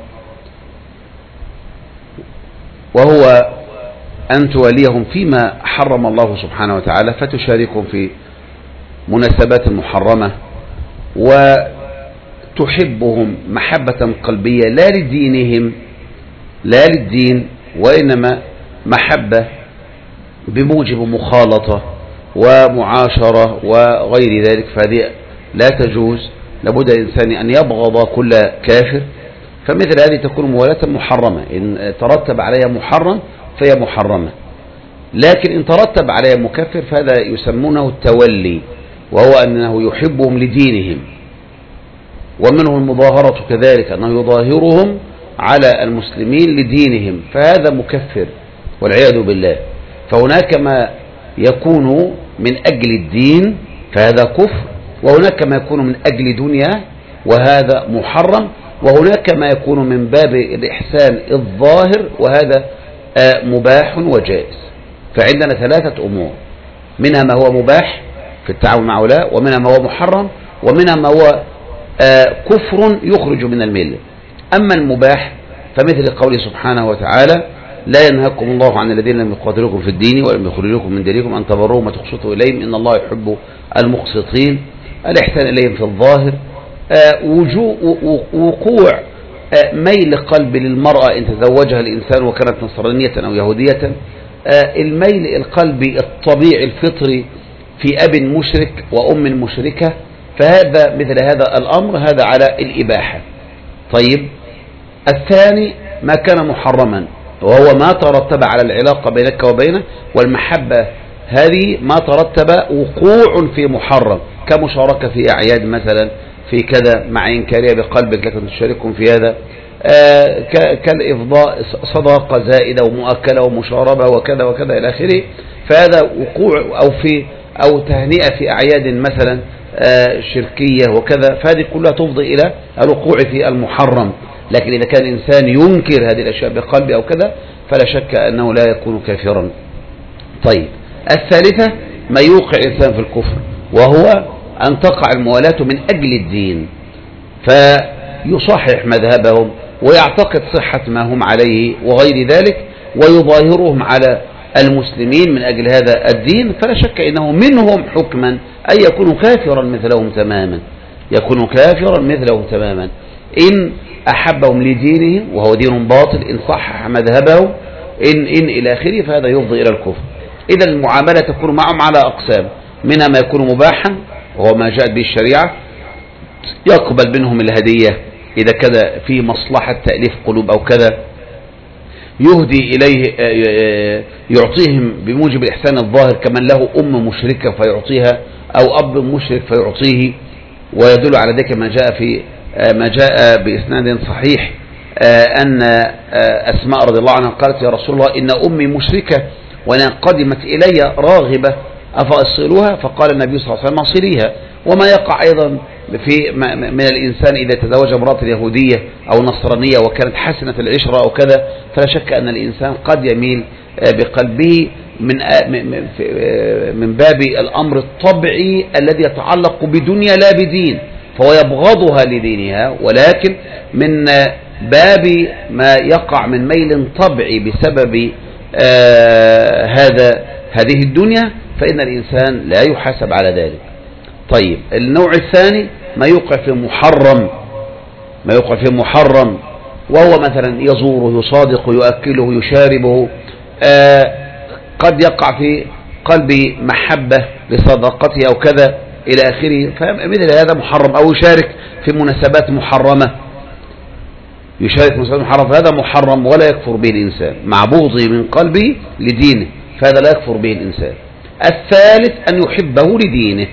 وهو أن تواليهم فيما حرم الله سبحانه وتعالى، فتشاركهم في مناسبات محرمة وتحبهم محبة قلبية لا لدينهم لا للدين، وإنما محبة بموجب مخالطة ومعاشرة وغير ذلك، فهذه لا تجوز. لابد الإنسان أن يبغض كل كافر، فمثل هذه تكون موالاة محرمة. إن ترتب عليها محرم فهي محرمة، لكن إن ترتب عليها مكفر فهذا يسمونه التولي، وهو أنه يحبهم لدينهم. ومنه المظاهرة كذلك، أنه يظاهرهم على المسلمين لدينهم، فهذا مكفر والعياذ بالله. فهناك ما يكون من أجل الدين فهذا كفر، وهناك ما يكون من أجل دنيا وهذا محرم، وهناك ما يكون من باب الإحسان الظاهر وهذا مباح وجائز. فعندنا ثلاثة أمور: منها ما هو مباح في التعامل مع هؤلاء، ومنها ما هو محرم، ومنها ما هو كفر يخرج من الملة. أما المباح فمثل قوله سبحانه وتعالى لا ينهاكم الله عن الذين لم يقاتلوكم في الدين ولم يخرجوكم من دينكم أن تبروهم وتقسطوا إليهم إن الله يحب المقسطين. الإحسان إليهم في الظاهر، وقوع ميل قلب للمرأة إن تزوجها الإنسان وكانت نصرانية أو يهودية، الميل القلبي الطبيعي الفطري في أب مشرك وأم مشركة، فهذا مثل هذا الأمر هذا على الإباحة. طيب، الثاني ما كان محرما وهو ما ترتب على العلاقة بينك وبينه، والمحبة هذه ما ترتب وقوع في محرم، كمشاركة في أعياد مثلا في كذا مع إنكارها بقلبك لكن تشاركهم في هذا، كالإفضاء صداقة زائدة ومؤكلة ومشاربة وكذا وكذا إلى آخره. فهذا وقوع أو تهنئة في أعياد مثلا شركية وكذا، فهذه كلها تفضي إلى الوقوع في المحرم. لكن إذا كان الإنسان ينكر هذه الأشياء بقلبه أو كذا فلا شك أنه لا يكون كافرا. طيب، الثالثة ما يوقع الإنسان في الكفر، وهو أن تقع الموالاة من أجل الدين، فيصحح مذهبهم ويعتقد صحة ما هم عليه وغير ذلك، ويظاهرهم على المسلمين من أجل هذا الدين، فلا شك إنه منهم حكما أن يكون كافرا مثلهم تماما، يكون كافرا مثلهم تماما إن أحبهم لدينهم وهو دين باطل، إن صحح مذهبه إن إلى آخره، فهذا يفضي إلى الكفر. إذا المعاملة تكون معهم على أقسام، منها ما يكون مباحا وهو ما جاءت به الشريعة، يقبل منهم الهدية إذا كذا في مصلحة تأليف قلوب أو كذا، يهدي إليه يعطيهم بموجب الإحسان الظاهر كمن له أم مشركة فيعطيها أو أب مشرك فيعطيه. ويدل على ذلك ما جاء بإسناد صحيح أن أسماء رضي الله عنها قالت: يا رسول الله إن أمي مشركة وأنا قدمت إلي راغبة أفأصلها؟ فقال النبي صلى الله عليه وسلم: أصليها. وما يقع أيضا من الإنسان إذا تزوج امرأة يهودية أو نصرانية وكانت حسنة العشرة أو كذا، فلا شك أن الإنسان قد يميل بقلبه من باب الأمر الطبيعي الذي يتعلق بدنيا لا بدين، فهو يبغضها لدينها، ولكن من باب ما يقع من ميل طبعي بسبب هذه الدنيا، فإن الإنسان لا يحاسب على ذلك. طيب، النوع الثاني ما يوقع في محرم، وهو مثلا يزوره، يصادق، يؤكله، يشاربه، قد يقع في قلبي محبة لصداقته أو كذا إلى آخره، فمثل هذا محرم. أو يشارك في مناسبات محرمة، فهذا محرم ولا يكفر به الإنسان مع بغضه من قلبه لدينه، فهذا لا يكفر به الإنسان. الثالث أن يحبه لدينه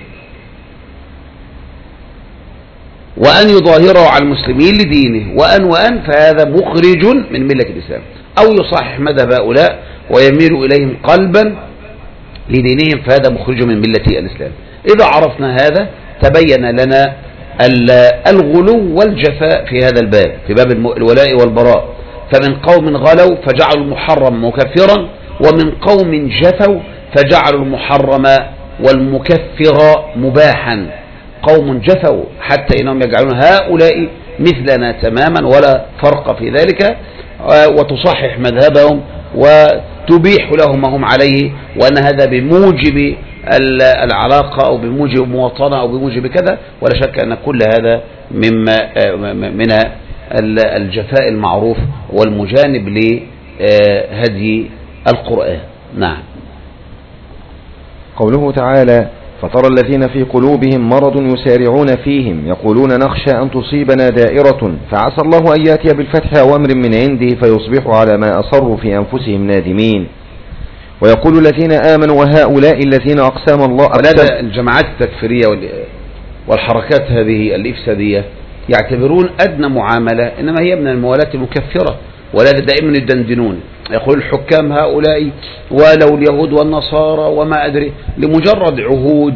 وأن يظاهره على المسلمين لدينه وأن فهذا مخرج من ملة الإسلام، أو يصحح مذهب هؤلاء ويميل إليهم قلبا لدينهم، فهذا مخرج من ملة الإسلام. إذا عرفنا هذا تبين لنا الغلو والجفاء في هذا الباب، في باب الولاء والبراء. فمن قوم غلوا فجعلوا المحرم مكفرا، ومن قوم جفوا فجعلوا المحرم والمكفر مباحا. قوم جفوا حتى إنهم يجعلون هؤلاء مثلنا تماما ولا فرق في ذلك، وتصحح مذهبهم وتبيح لهم ما هم عليه، وأن هذا بموجب العلاقة أو بموجب مواطنة أو بموجب كذا، ولا شك أن كل هذا من الجفاء المعروف والمجانب لهدي القرآن. نعم. قوله تعالى: فترى الذين في قلوبهم مرض يسارعون فيهم يقولون نخشى أن تصيبنا دائرة فعسى الله أن يأتي بالفتح أو أمر من عنده فيصبحوا على ما أصروا في أنفسهم نادمين. ويقول الذين آمنوا وهؤلاء الذين أقسم الله ولذا الجماعات التكفيرية والحركات هذه الإفسادية يعتبرون أدنى معاملة إنما هي من الموالاة المكفرة، ولذا دائما يدندنون، يقول الحكام هؤلاء ولو اليهود والنصارى وما أدري، لمجرد عهود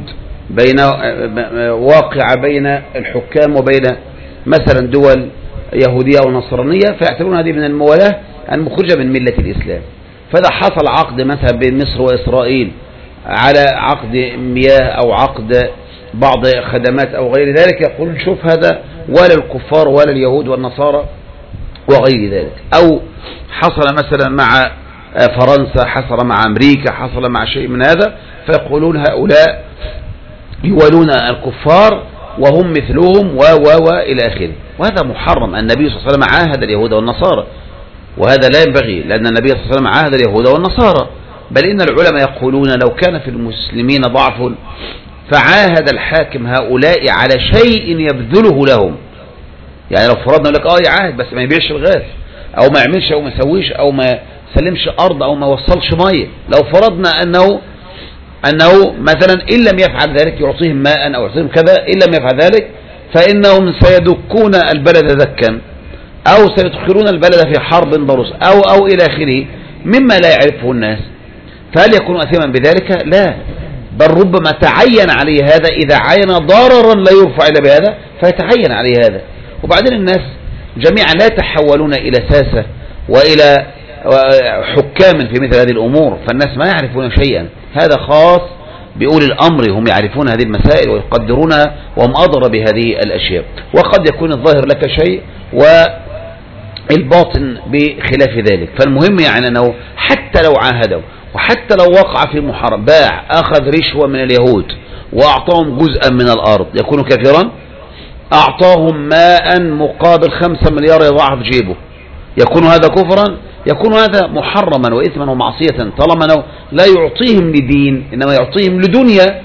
واقعة بين الحكام وبين مثلا دول يهودية ونصرانية، فيعتبرون هذه من الموالاة المخرجة من ملة الإسلام. فإذا حصل عقد مثلا بين مصر وإسرائيل على عقد مياه أو عقد بعض خدمات أو غير ذلك، يقول شوف هذا ولا الكفار ولا اليهود والنصارى وغير ذلك. أو حصل مثلا مع فرنسا، حصل مع أمريكا، حصل مع شيء من هذا، فيقولون هؤلاء يولون الكفار وهم مثلهم إلى آخره، وهذا محرم. النبي صلى الله عليه وسلم عاهد اليهود والنصارى، وهذا لا ينبغي، لأن النبي صلى الله عليه وسلم عاهد اليهود والنصارى. بل إن العلماء يقولون لو كان في المسلمين ضعف فعاهد الحاكم هؤلاء على شيء يبذله لهم، يعني لو فرضنا لك يعاهد بس ما يبيعش الغاز أو ما يعملش أو ما يسويش أو ما سلمش أرض أو ما وصلش مية، لو فرضنا أنه أنه مثلا إن لم يفعل ذلك يعطيهم ماء أو يعطيهم كذا، إن لم يفعل ذلك فإنهم سيدكون البلد دكا، أو سيدخلون البلد في حرب ضروس أو إلى آخره مما لا يعرفه الناس. فهل يكون أثيما بذلك؟ لا، بل ربما تعين عليه هذا إذا عين ضررا لا يرفع إلا بهذا فيتعين عليه هذا. وبعدين الناس جميعا لا يتحولون إلى ساسة وإلى حكام في مثل هذه الأمور، فالناس ما يعرفون شيئا، هذا خاص بأولي الأمر، هم يعرفون هذه المسائل ويقدرونها وهم أضر بهذه الأشياء. وقد يكون الظاهر لك شيء والباطن بخلاف ذلك. فالمهم يعني أنه حتى لو عاهدوا وحتى لو وقع في محرم، باع أخذ رشوة من اليهود وأعطاهم جزءا من الأرض، يكون كافرا؟ أعطاهم ماء مقابل 5 مليار يضعها في جيبه، يكون هذا كفرا؟ يكون هذا محرما وإثما ومعصية، طالما أنه لا يعطيهم لدين إنما يعطيهم لدنيا.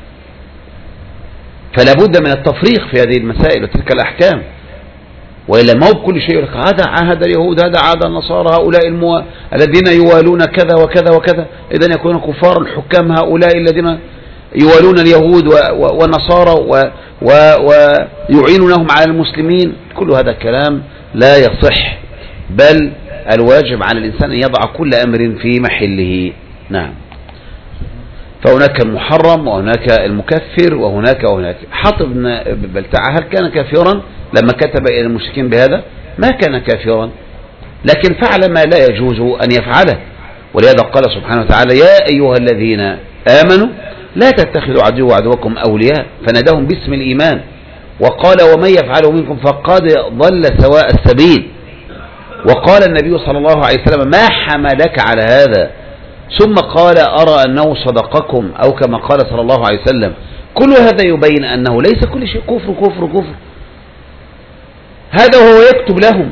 فلا بد من التفريق في هذه المسائل وتلك الأحكام، وإلا ما هو بكل شيء يقول هذا عاهد اليهود، هذا عاهد النصارى، هؤلاء الذين يوالون كذا وكذا وكذا، إذن يكون كفار الحكام هؤلاء الذين يوالون اليهود والنصارى ويعينونهم على المسلمين. كل هذا كلام لا يصح، بل الواجب على الإنسان أن يضع كل أمر في محله. نعم. فهناك المحرم وهناك المكفر وهناك حاطب بن بلتعة هل كان كافرا لما كتب إلى المشركين بهذا؟ ما كان كافرا، لكن فعل ما لا يجوز أن يفعله. ولهذا قال سبحانه وتعالى يا أيها الذين آمنوا لا تتخذوا عدو وعدوكم أولياء، فناداهم باسم الإيمان، وقال ومن يفعله منكم فقد ضل سواء السبيل. وقال النبي صلى الله عليه وسلم ما حملك على هذا، ثم قال أرى أنه صدقكم، أو كما قال صلى الله عليه وسلم. كل هذا يبين أنه ليس كل شيء كفر كفر كفر. هذا وهو يكتب لهم،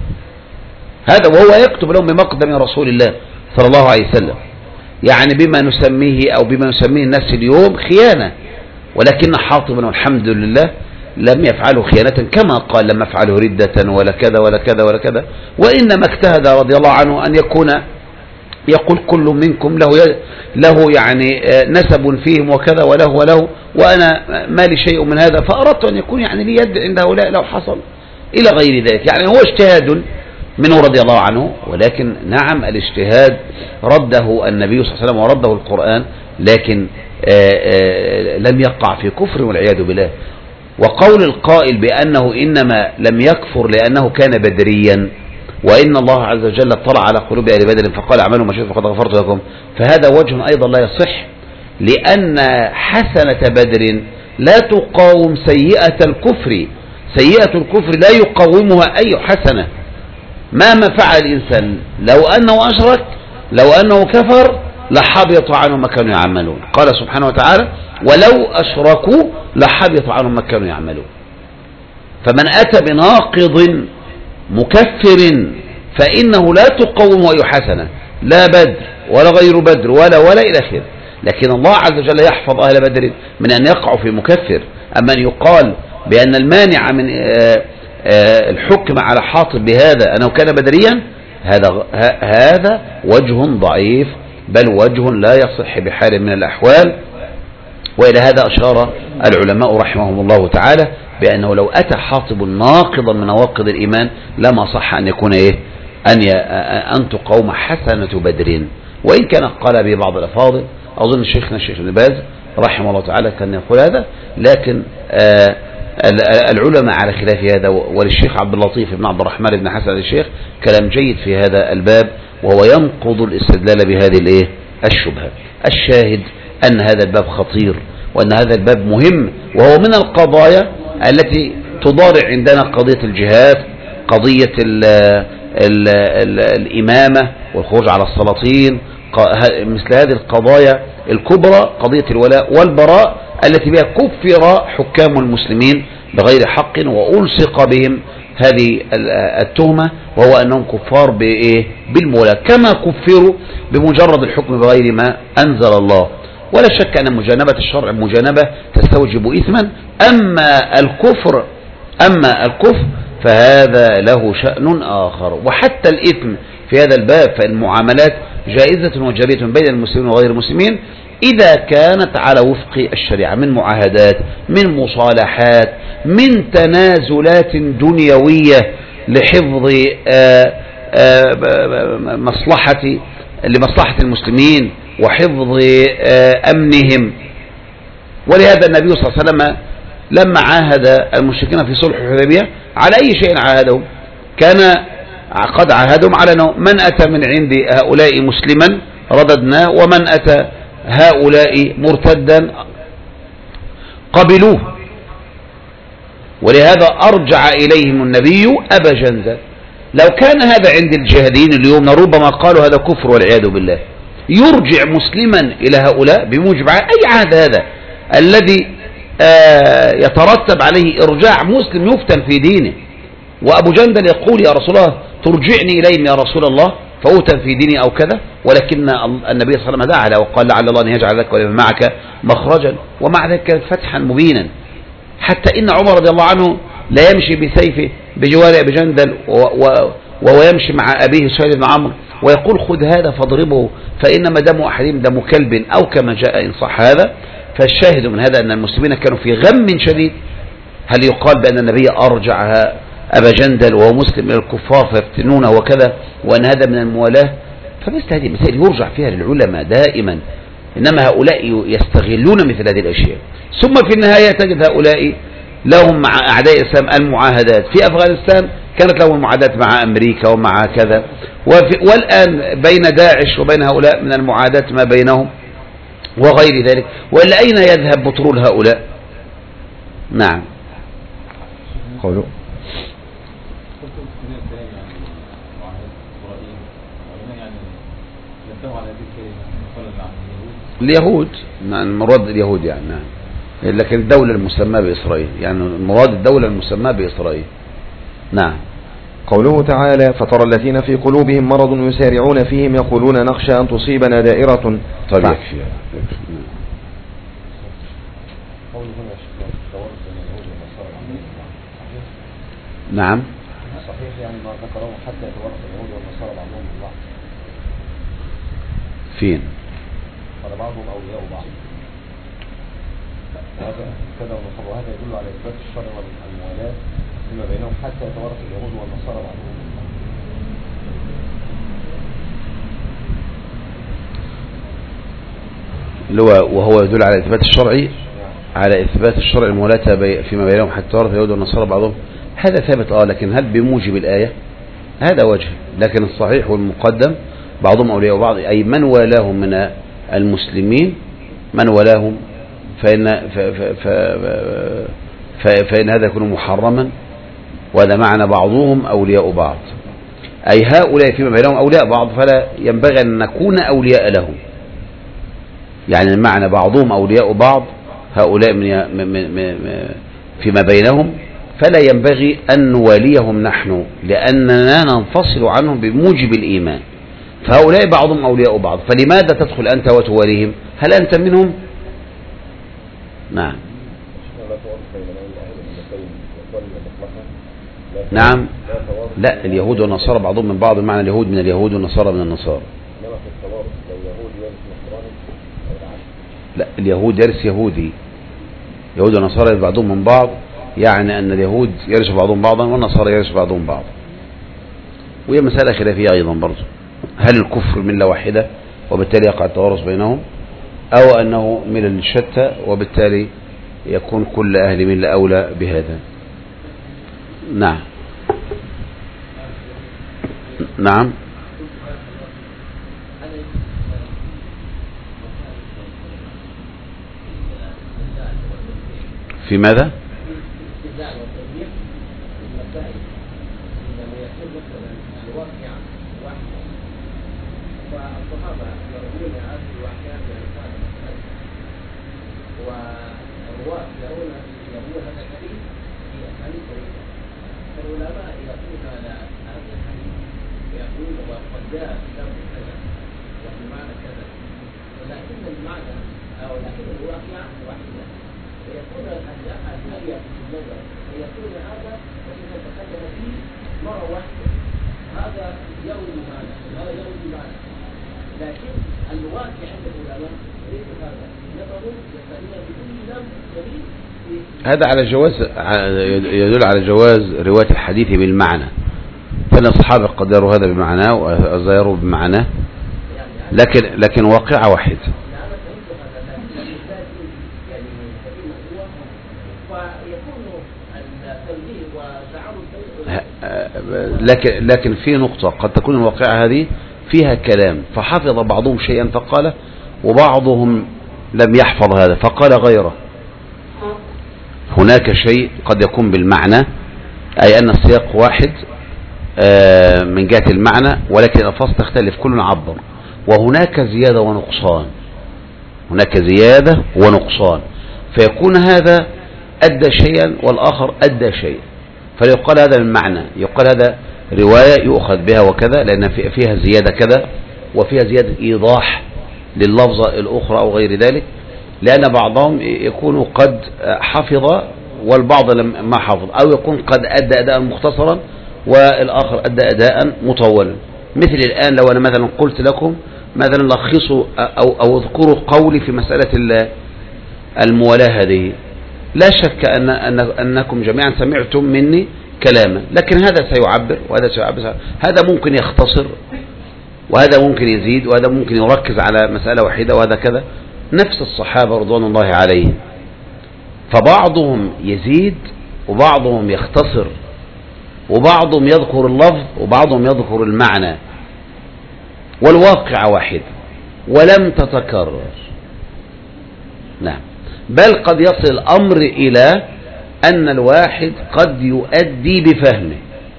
هذا وهو يكتب لهم بمقدم رسول الله صلى الله عليه وسلم، يعني بما نسميه أو بما نسميه الناس اليوم خيانة. ولكن حاطبا والحمد لله لم يفعله خيانة كما قال لم يفعله ردة ولا كذا ولا كذا ولا كذا، وإنما اجتهد رضي الله عنه أن يقول كل منكم له يعني نسب فيهم وكذا وله وأنا ما لي شيء من هذا، فأردت أن يكون يعني لي يد عند هؤلاء لو حصل إلى غير ذلك. يعني هو اجتهاد منه رضي الله عنه، ولكن نعم الاجتهاد رده النبي صلى الله عليه وسلم ورده القرآن، لكن لم يقع في كفر والعياذ بالله. وقول القائل بأنه إنما لم يكفر لأنه كان بدريا، وإن الله عز وجل اطلع على قلوب أهل بدر فقال اعملوا ما شئتم فقد غفرت لكم، فهذا وجه أيضا لا يصح، لأن حسنة بدر لا تقاوم سيئة الكفر. سيئة الكفر لا يقاومها أي حسنة مهما فعل الإنسان، لو أنه أشرك لو أنه كفر لحبط عنهم ما كانوا يعملون. قال سبحانه وتعالى ولو أشركوا لحبط عنهم ما كانوا يعملون. فمن أتى بناقض مكفر فإنه لا تقوم أي حسنة، لا بدر ولا غير بدر ولا إلى آخره. لكن الله عز وجل يحفظ أهل بدر من أن يقعوا في مكفر. أما أن يقال بأن المانع من الحكم على حاطب بهذا أنه كان بدريا، هذا وجه ضعيف، بل وجه لا يصح بحال من الأحوال. وإلى هذا أشار العلماء رحمهم الله تعالى بأنه لو أتى حاطب ناقضا من نواقض الإيمان لما صح أن يكون أن تقوم حسنة بدر. وإن كان قال به بعض الأفاضل، أظن شيخنا الشيخ ابن باز رحمه الله تعالى كان يقول هذا، لكن العلماء على خلاف هذا. وللشيخ عبد اللطيف بن عبد الرحمن بن حسن الشيخ كلام جيد في هذا الباب، وهو ينقض الاستدلال بهذه الشبهة. الشاهد أن هذا الباب خطير، وأن هذا الباب مهم، وهو من القضايا التي تضارع عندنا قضية الجهاد، قضية الإمامة والخروج على السلاطين، مثل هذه القضايا الكبرى، قضية الولاء والبراء التي بها كفر حكام المسلمين بغير حق وألصق بهم هذه التهمة، وهو أنهم كفار بالمولاة، كما كفروا بمجرد الحكم بغير ما أنزل الله. ولا شك أن مجانبة الشرع مجانبة تستوجب إثما. أما الكفر فهذا له شأن آخر. وحتى الإثم في هذا الباب، فالمعاملات جائزة وجرية بين المسلمين وغير المسلمين، إذا كانت على وفق الشريعة من معاهدات، من مصالحات، من تنازلات دنيوية لحفظ لمصلحة المسلمين وحفظ أمنهم. ولهذا النبي صلى الله عليه وسلم لما عاهد المشركين في صلح الحديبية على أي شيء عاهدهم؟ كان قد عاهدهم على أنه من أتى من عند هؤلاء مسلما رددناه، ومن أتى هؤلاء مرتدا قبلوه. ولهذا أرجع إليهم النبي أبا جندل. لو كان هذا عند الجهاديين اليوم ربما قالوا هذا كفر والعياذ بالله. يرجع مسلما إلى هؤلاء بموجب أي عهد هذا الذي يترتب عليه إرجاع مسلم يفتن في دينه. وأبو جندل يقول يا رسول الله ترجعني إليهم يا رسول الله فأوتن في ديني أو كذا، ولكن النبي صلى الله عليه وسلم دعا له وقال لعل الله أن يجعل لك معك مخرجا، ومع ذلك كانت فتحا مبينا. حتى إن عمر رضي الله عنه لا يمشي بسيفه بجوار أبي جندل وهو يمشي مع أبيه سهيل بن عمرو ويقول خذ هذا فاضربه فإنما دم أحدهم دم كلب، أو كما جاء إن صح هذا. فالشاهد من هذا أن المسلمين كانوا في غم شديد. هل يقال بأن النبي أرجع أبا جندل وهو مسلم إلى الكفار فيفتنونه وكذا، وأن هذا من الموالاة؟ فمثل هذه المسائل يرجع فيها للعلماء دائما، إنما هؤلاء يستغلون مثل هذه الأشياء. ثم في النهاية تجد هؤلاء لهم مع أعداء الإسلام المعاهدات. في أفغانستان كانت لهم المعاهدات مع أمريكا ومع كذا، والآن بين داعش وبين هؤلاء من المعاهدات ما بينهم وغير ذلك. وإلا أين يذهب بترول هؤلاء؟ نعم. قولوا اليهود، المراد اليهود يعني، نعم. لكن الدولة المسماة بإسرائيل، يعني المراد الدولة المسماة بإسرائيل. نعم. قوله تعالى فترى الذين في قلوبهم مرض يسارعون فيهم يقولون نخشى أن تصيبنا دائرة. طيب يكفي. نعم صحيح، يعني ما ذكره حتى يتورط اليهود والنصارى بعضهم من بعض. فين؟ قال بعضهم أولياء بعض. هذا كذا ونصر، وهذا يدل على إثبات الشر والموالاة فيما بينهم حتى يتورط اليهود والنصارى بعضهم من بعض. وهو يدل على إثبات الشرع، على إثبات الشرع الموالاة فيما بينهم حتى يتورط اليهود والنصارى بعضهم. هذا ثابت لكن هل بموجب الآية؟ هذا وجه. لكن الصحيح والمقدم بعضهم أولياء بعض، أي من والاهم من المسلمين، من والاهم فإن هذا يكون محرما، وهذا معنى بعضهم أولياء بعض، أي هؤلاء فيما بينهم أولياء بعض فلا ينبغي أن نكون أولياء لهم. يعني المعنى بعضهم أولياء بعض، هؤلاء فيما بينهم فلا ينبغي أن نواليهم نحن، لأننا ننفصل عنهم بموجب الإيمان. فهؤلاء بعضهم أولياء بعض، فلماذا تدخل أنت وتواليهم؟ هل أنت منهم؟ نعم. نعم. لا، اليهود والنصارى بعضهم من بعض، معنى اليهود من اليهود والنصارى من النصارى. لا، اليهود يرث يهودي، يهود ونصارى بعضهم من بعض، يعني أن اليهود يرث بعضهم بعضا والنصارى يرث بعضهم بعضا. وهي مسألة خلافية أيضا برضو، هل الكفر ملة واحدة وبالتالي يقع التوارث بينهم، أو أنه ملل شتى وبالتالي يكون كل أهل ملة أولى بهذا. نعم. نعم. في ماذا؟ لكن الواقع عند العلماء ليس هذا، نفروا يستعينون بكل لفظ جميل. هذا على جواز، يدل على جواز رواية الحديث بالمعنى، فإن الصحابة قدروا هذا بمعناه وزيروا بمعناه، لكن واقعة واحد. لكن في نقطة قد تكون الواقعة هذه فيها كلام فحفظ بعضهم شيئا فقاله، وبعضهم لم يحفظ هذا فقال غيره. هناك شيء قد يكون بالمعنى، أي أن السياق واحد من جهة المعنى، ولكن الألفاظ تختلف، كل عبر، وهناك زيادة ونقصان، هناك زيادة ونقصان، فيكون هذا أدى شيئا والآخر أدى شيء، فيقال هذا من معنى، يقال هذا رواية يؤخذ بها وكذا لأن فيها زيادة كذا، وفيها زيادة إيضاح لللفظة الأخرى أو غير ذلك، لأن بعضهم يكون قد حفظ والبعض ما حفظ، أو يكون قد أدى أداء مختصرا والآخر أدى أداء مطولا. مثل الآن لو أنا مثلا قلت لكم مثلا لخصوا أو اذكروا قولي في مسألة الموالاة هذه، لا شك أنكم جميعا سمعتم مني كلاما، لكن هذا سيعبر وهذا سيعبر، هذا ممكن يختصر وهذا ممكن يزيد وهذا ممكن يركز على مسألة واحدة وهذا كذا. نفس الصحابة رضوان الله عليهم، فبعضهم يزيد وبعضهم يختصر وبعضهم يذكر اللفظ وبعضهم يذكر المعنى، والواقع واحد ولم تتكرر. نعم، بل قد يصل الأمر إلى أن الواحد قد يؤدي بفهمه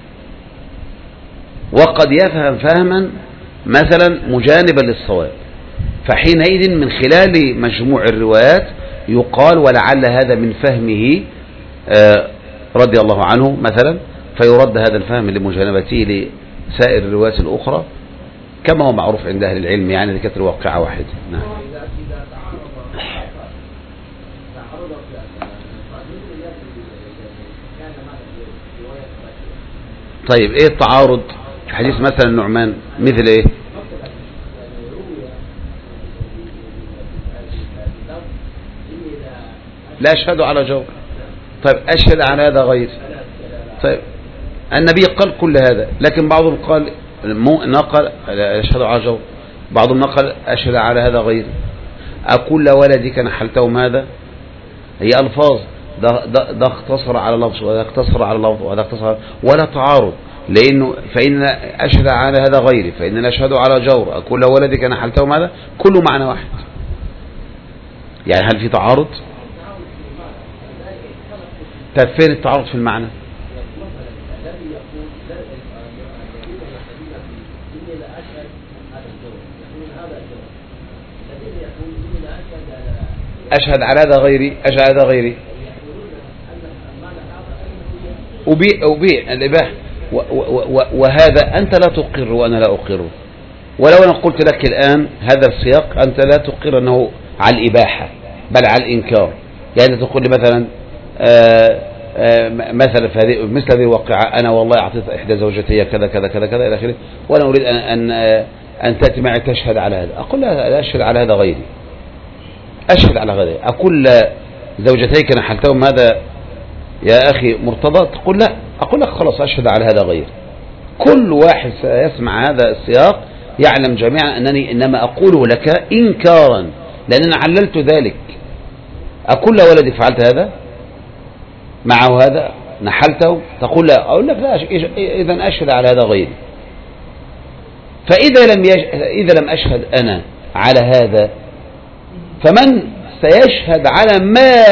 وقد يفهم فهما مثلا مجانبا للصواب، فحينئذ من خلال مجموع الروايات يقال ولعل هذا من فهمه رضي الله عنه مثلا، فيرد هذا الفهم لمجانبته لسائر الروايات الأخرى كما هو معروف عند أهل العلم، يعني ذكرت الواقعة واحد. نعم. طيب ايه التعارض في حديث مثلا النعمان؟ مثل ايه؟ لا أشهد على جور. طيب أشهد على هذا غير. طيب النبي قال كل هذا، لكن بعضهم قال نقل أشهد على جور، بعضهم نقل أشهد على هذا غير. أكل ولدك نحلتهم، هذا هي ألفاظ، ده اختصر على لفظ وده اختصر على لفظ وده اختصر، ولا تعارض، لأنه فإن أشهد على هذا غيري، فإن أشهد على جور، أكل ولدك نحلتهم، هذا كله معنى واحد. يعني هل في تعارض؟ طيب فين التعارض في المعنى؟ أشهد على هذا غيري، أشهد على هذا غيري، أبيع الإباحة، وهذا أنت لا تقر وأنا لا أقره. ولو أنا قلت لك الآن هذا السياق أنت لا تقر أنه على الإباحة بل على الإنكار، يعني تقول لي مثلا مثلا في هذه مثل هذه الواقعة، أنا والله أعطيت إحدى زوجتي كذا كذا كذا كذا إلى آخره، وأنا أريد أن تأتي معي تشهد على هذا، أقول لا أشهد على هذا غيري، أشهد على غيري. أقول زوجتيك نحلتهم، هذا يا أخي مرتضى، تقول لا، أقول لك خلاص أشهد على هذا غيري. كل واحد سيسمع هذا السياق يعلم جميعا أنني إنما أقوله لك إنكارا، لأننا عللت ذلك. أقول ولدي فعلت هذا معه، هذا نحلته، تقول لا، أقول لك لا، إذا أشهد على هذا غيري. فإذا إذا لم أشهد أنا على هذا، فمن سيشهد على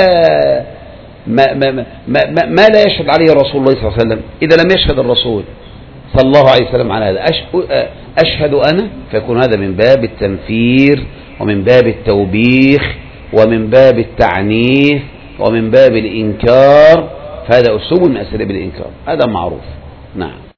ما لا يشهد عليه رسول الله صلى الله عليه وسلم؟ إذا لم يشهد الرسول صلى الله عليه وسلم على هذا، أشهد أنا، فيكون هذا من باب التنفير ومن باب التوبيخ ومن باب التعنيف ومن باب الإنكار، فهذا أسلوب من أساليب الإنكار، هذا معروف. نعم.